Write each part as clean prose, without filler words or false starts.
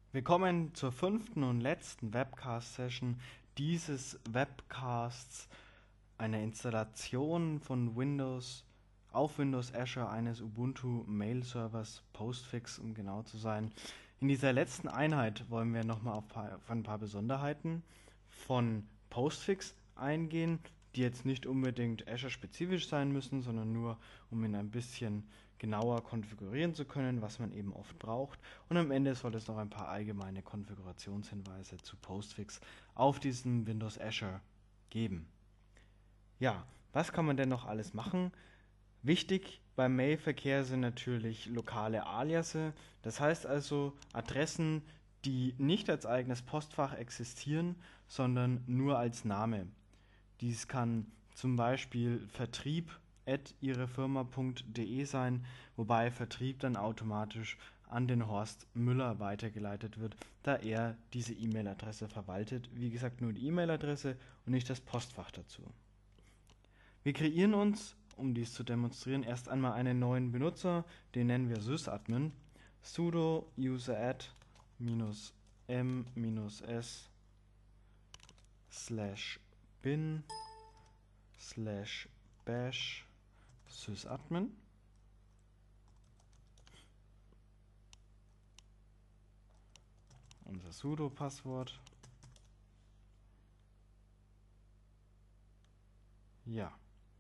Willkommen zur fünften und letzten Webcast-Session dieses Webcasts, einer Installation von Windows auf Windows Azure eines Ubuntu Mail Servers Postfix, um genau zu sein. In dieser letzten Einheit wollen wir nochmal auf ein paar Besonderheiten von Postfix eingehen, die jetzt nicht unbedingt Azure-spezifisch sein müssen, sondern nur, um ihn ein bisschen genauer konfigurieren zu können, was man eben oft braucht. Und am Ende soll es noch ein paar allgemeine Konfigurationshinweise zu Postfix auf diesem Windows Azure geben. Ja, was kann man denn noch alles machen? Wichtig beim Mailverkehr sind natürlich lokale Aliasse, das heißt also Adressen, die nicht als eigenes Postfach existieren, sondern nur als Name. Dies kann zum Beispiel vertrieb@ihrefirma.de sein, wobei Vertrieb dann automatisch an den Horst Müller weitergeleitet wird, da er diese E-Mail-Adresse verwaltet. Wie gesagt, nur die E-Mail-Adresse und nicht das Postfach dazu. Wir kreieren uns, um dies zu demonstrieren, erst einmal einen neuen Benutzer, den nennen wir sysadmin, sudo user-add -m-s /bin /bash sysadmin. Unser sudo-Passwort. Ja.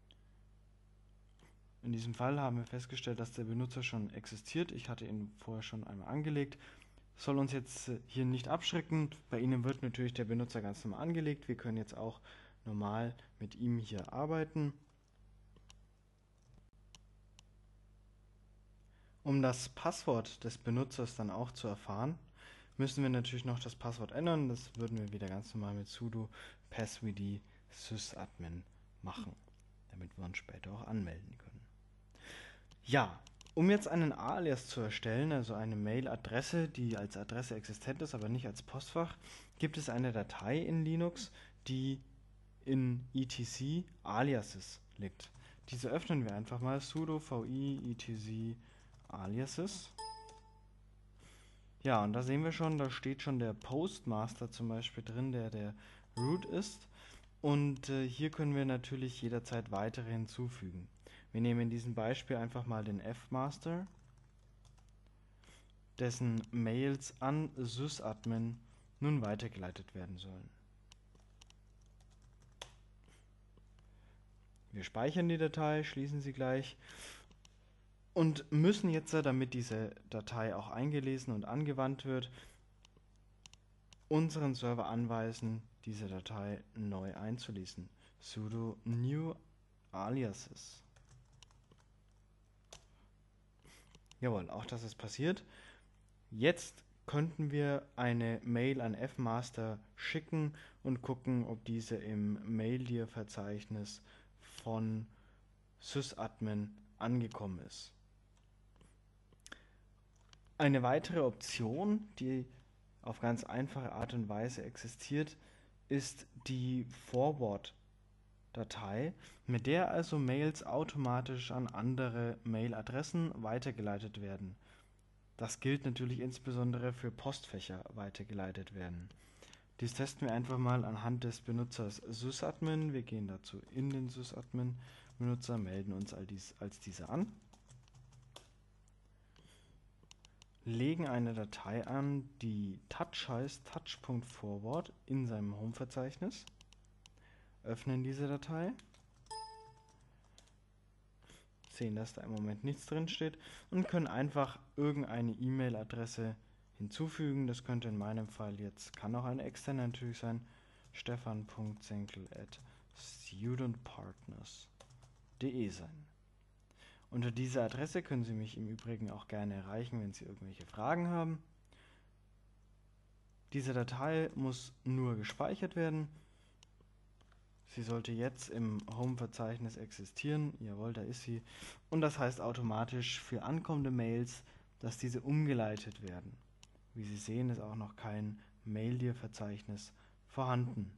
In diesem Fall haben wir festgestellt, dass der Benutzer schon existiert. Ich hatte ihn vorher schon einmal angelegt. Soll uns jetzt hier nicht abschrecken. Bei Ihnen wird natürlich der Benutzer ganz normal angelegt. Wir können jetzt auch normal mit ihm hier arbeiten. Um das Passwort des Benutzers dann auch zu erfahren, müssen wir natürlich noch das Passwort ändern. Das würden wir wieder ganz normal mit sudo passwd sysadmin machen, damit wir uns später auch anmelden können. Ja, um jetzt einen Alias zu erstellen, also eine Mail-Adresse, die als Adresse existent ist, aber nicht als Postfach, gibt es eine Datei in Linux, die in etc aliases liegt. Diese öffnen wir einfach mal, sudo vi etc aliases. Ja, und da sehen wir schon, da steht schon der Postmaster zum Beispiel drin, der root ist. Und hier können wir natürlich jederzeit weitere hinzufügen. Wir nehmen in diesem Beispiel einfach mal den fmaster, dessen Mails an sysadmin nun weitergeleitet werden sollen. Wir speichern die Datei, schließen sie gleich und müssen jetzt, damit diese Datei auch eingelesen und angewandt wird, unseren Server anweisen, diese Datei neu einzulesen. Sudo new aliases. Jawohl, auch das ist passiert. Jetzt könnten wir eine Mail an fmaster schicken und gucken, ob diese im Maildir-Verzeichnis von sysadmin angekommen ist. Eine weitere Option, die auf ganz einfache Art und Weise existiert, ist die Forward-Datei, mit der also Mails automatisch an andere Mailadressen weitergeleitet werden. Das gilt natürlich insbesondere für Postfächer weitergeleitet werden. Dies testen wir einfach mal anhand des Benutzers sysadmin. Wir gehen dazu in den sysadmin-Benutzer, melden uns als dieser an, legen eine Datei an, die touch heißt, touch.forward in seinem Home-Verzeichnis, öffnen diese Datei, sehen, dass da im Moment nichts drin steht und können einfach irgendeine E-Mail-Adresse hinzufügen. Das könnte in meinem Fall jetzt, kann auch eine externe natürlich sein, stefan.senkel@studentpartners.de sein. Unter dieser Adresse können Sie mich im Übrigen auch gerne erreichen, wenn Sie irgendwelche Fragen haben. Diese Datei muss nur gespeichert werden. Sie sollte jetzt im Home-Verzeichnis existieren. Jawohl, da ist sie. Und das heißt automatisch für ankommende Mails, dass diese umgeleitet werden. Wie Sie sehen, ist auch noch kein Maildir-Verzeichnis vorhanden.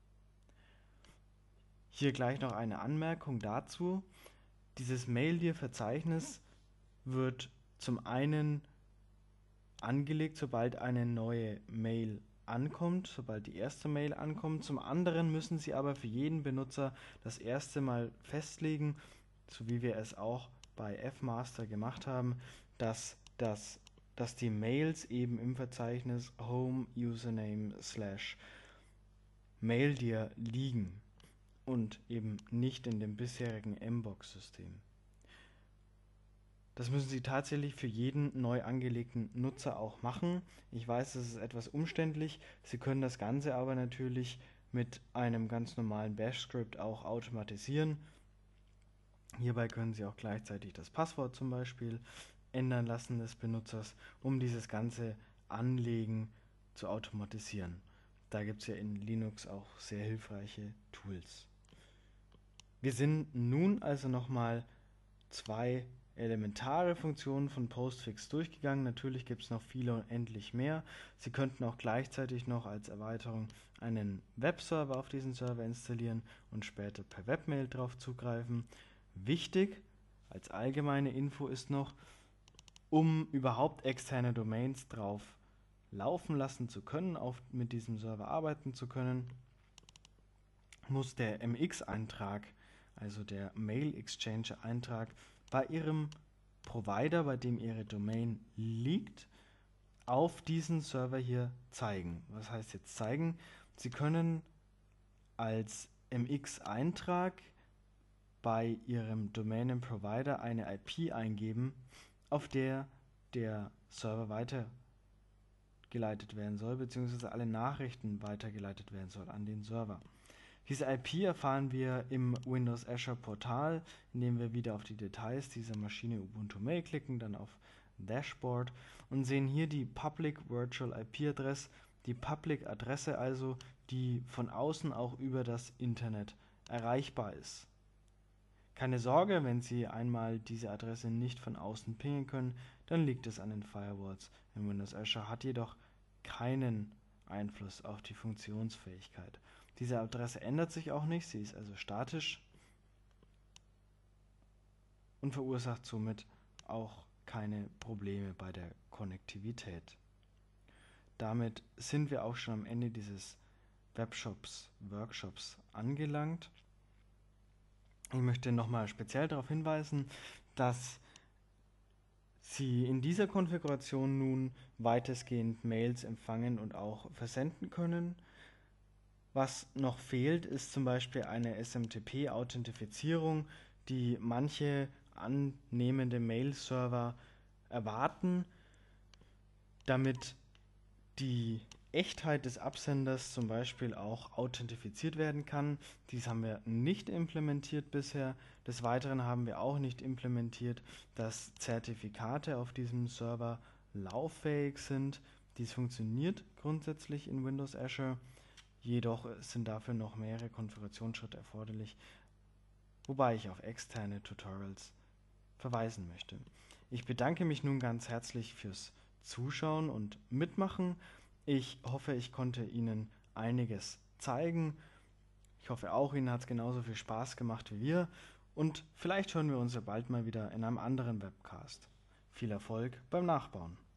Hier gleich noch eine Anmerkung dazu. Dieses Maildir-Verzeichnis wird zum einen angelegt, sobald eine neue Mail ankommt, sobald die erste Mail ankommt. Zum anderen müssen Sie aber für jeden Benutzer das erste Mal festlegen, so wie wir es auch bei fmaster gemacht haben, dass die Mails eben im Verzeichnis Home Username / MailDir liegen und eben nicht in dem bisherigen Mbox-System. Das müssen Sie tatsächlich für jeden neu angelegten Nutzer auch machen. Ich weiß, das ist etwas umständlich. Sie können das Ganze aber natürlich mit einem ganz normalen Bash-Script auch automatisieren. Hierbei können Sie auch gleichzeitig das Passwort zum Beispiel ändern lassen des Benutzers, um dieses ganze Anlegen zu automatisieren. Da gibt es ja in Linux auch sehr hilfreiche Tools. Wir sind nun also nochmal 2 elementare Funktionen von Postfix durchgegangen. Natürlich gibt es noch viele und endlich mehr. Sie könnten auch gleichzeitig noch als Erweiterung einen Webserver auf diesen Server installieren und später per Webmail darauf zugreifen. Wichtig als allgemeine Info ist noch, um überhaupt externe Domains drauf laufen lassen zu können, mit diesem Server arbeiten zu können, muss der MX-Eintrag, also der Mail-Exchange-Eintrag, bei Ihrem Provider, bei dem Ihre Domain liegt, auf diesen Server hier zeigen. Was heißt jetzt zeigen? Sie können als MX-Eintrag bei Ihrem Domänen-Provider eine IP eingeben, auf der der Server weitergeleitet werden soll, beziehungsweise alle Nachrichten weitergeleitet werden soll an den Server. Diese IP erfahren wir im Windows Azure Portal, indem wir wieder auf die Details dieser Maschine Ubuntu Mail klicken, dann auf Dashboard und sehen hier die Public Virtual IP Address, die Public Adresse also, die von außen auch über das Internet erreichbar ist. Keine Sorge, wenn Sie einmal diese Adresse nicht von außen pingen können, dann liegt es an den Firewalls. Im Windows Azure hat jedoch keinen Einfluss auf die Funktionsfähigkeit. Diese Adresse ändert sich auch nicht, sie ist also statisch und verursacht somit auch keine Probleme bei der Konnektivität. Damit sind wir auch schon am Ende dieses Webshops-Workshops angelangt. Ich möchte nochmal speziell darauf hinweisen, dass Sie in dieser Konfiguration nun weitestgehend Mails empfangen und auch versenden können. Was noch fehlt, ist zum Beispiel eine SMTP-Authentifizierung, die manche annehmende Mail-Server erwarten, damit die Echtheit des Absenders zum Beispiel auch authentifiziert werden kann. Dies haben wir nicht implementiert bisher. Des Weiteren haben wir auch nicht implementiert, dass Zertifikate auf diesem Server lauffähig sind. Dies funktioniert grundsätzlich in Windows Azure, jedoch sind dafür noch mehrere Konfigurationsschritte erforderlich, wobei ich auf externe Tutorials verweisen möchte. Ich bedanke mich nun ganz herzlich fürs Zuschauen und Mitmachen. Ich hoffe, ich konnte Ihnen einiges zeigen. Ich hoffe auch, Ihnen hat es genauso viel Spaß gemacht wie wir. Und vielleicht hören wir uns ja bald mal wieder in einem anderen Webcast. Viel Erfolg beim Nachbauen.